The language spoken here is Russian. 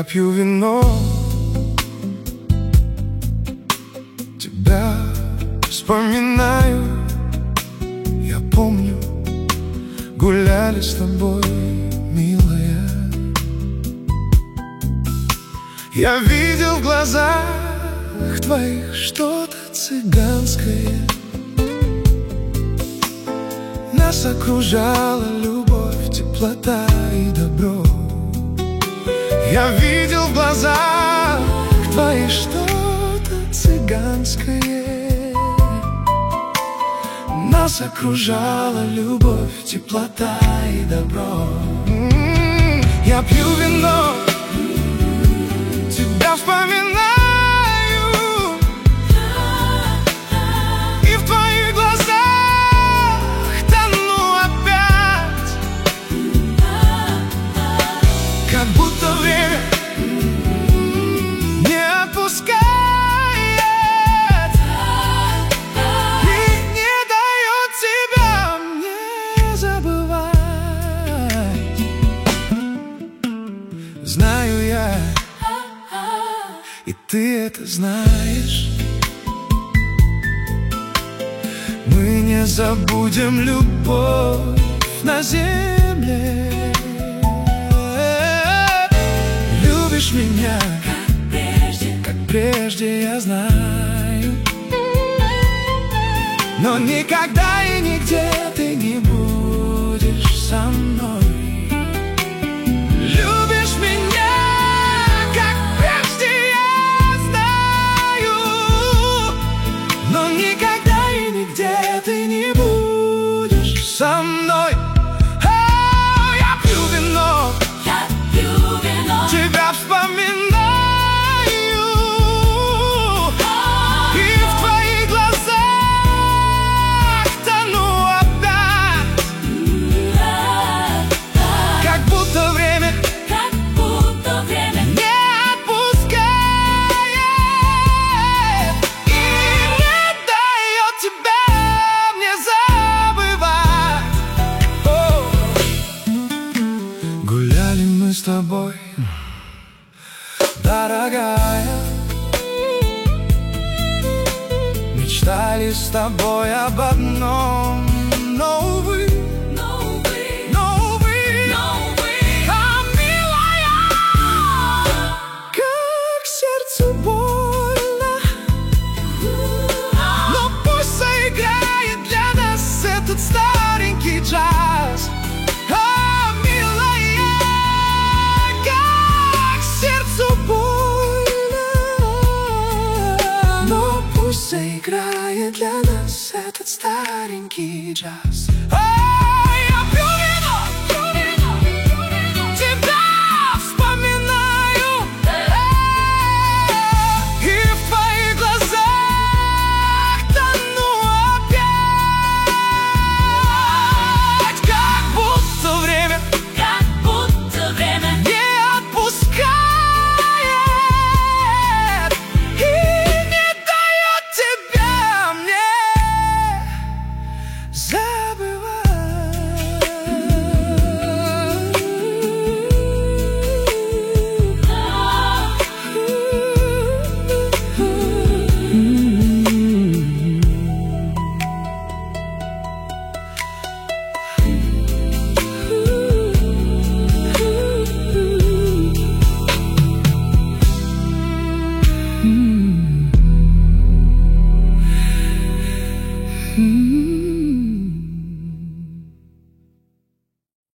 пью вино, тебя вспоминаю. Я помню, гуляли с тобой, милая. Я видел в глазах твоих что-то цыганское. Нас окружала любовь, теплота и добро. Я видел в глазах твоих что-то цыганское. Нас окружала любовь, теплота и добро. Я пью вино, тебя вспоминаю. И в твоих глазах тону опять. Как будто время не отпускает и не дает тебя мне забывать. Знаю я, и ты это знаешь. Мы не забудем любовь на земле. Любишь меня, как прежде я знаю. Но никогда и нигде ты не будешь со мной. Любишь меня, как прежде я знаю. Но никогда и нигде ты не будешь со мной. Я пью вино, тебя вспоминаю. И в твоих глазах тону опять. Как будто время не отпускает и не дает тебя мне забывать. Гуляли мы с тобой, дорогая. Мечтали с тобой об одном, но увы, а, милая, как сердцу больно. Но пусть заиграет для нас этот старенький джаз. А, милая, как сердцу больно. Но пусть заиграет для нас этот старенький джаз.